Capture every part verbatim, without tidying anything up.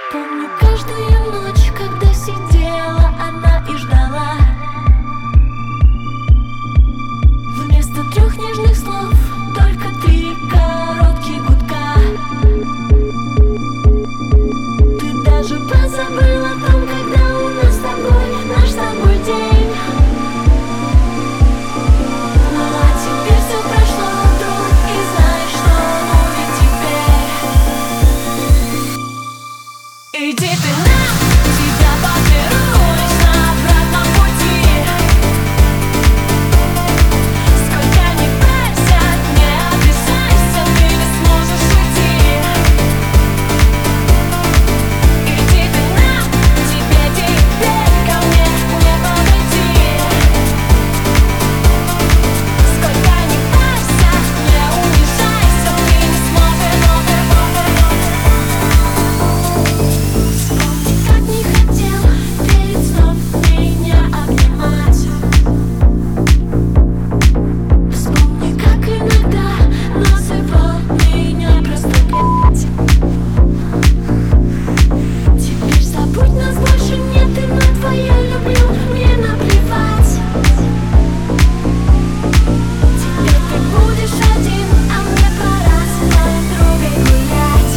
Помню каждую ночь, когда сидела она и ждала. Вместо трех нежных слов только три коротких гудка. Ты даже позабыл о том, когда у нас с тобой наш с тобой день. Ну а теперь все прошло вдруг, и знаешь, что будет теперь. Иди ты на, тебя подберу лишь на обратном пути. Сколько ни парься, не обижайся, ты не сможешь уйти. Иди ты на, тебе теперь ко мне не подойти. Сколько ни парься, не унижайся, ты не сможешь. Вспомни, как не хотел перед сном меня обнимать. Вспомни, как иногда называл меня просто блядь. Теперь забудь, нас больше нет, и на твое люблю мне наплевать. Теперь ты будешь один, а мне пора с подругой гулять.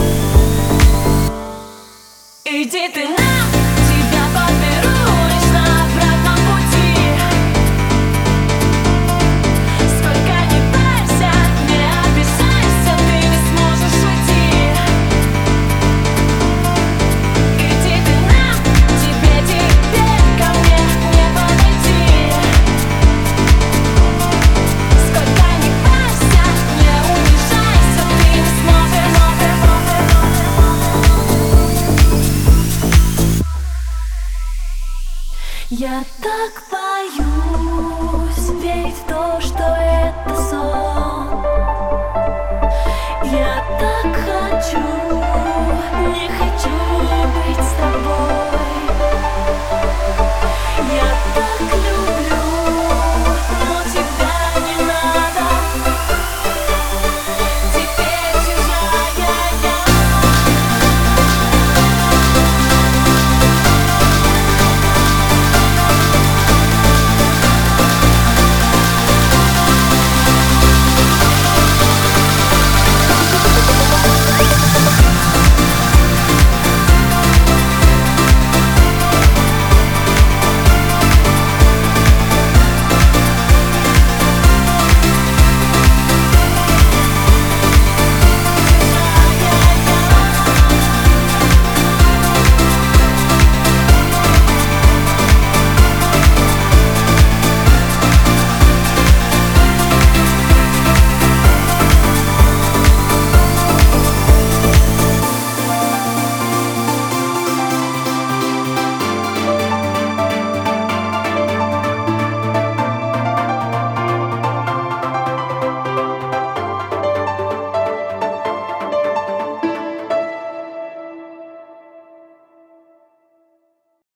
Иди ты на, тебя подберу лишь на обратном пути. Сколько ни парься, не обижайся, ты не сможешь уйти. Иди ты на, тебе теперь ко мне не подойти. Сколько ни парься, не унижайся, ты не сможешь. Я так боюсь верить в то, что это сон. Я так хочу не хотеть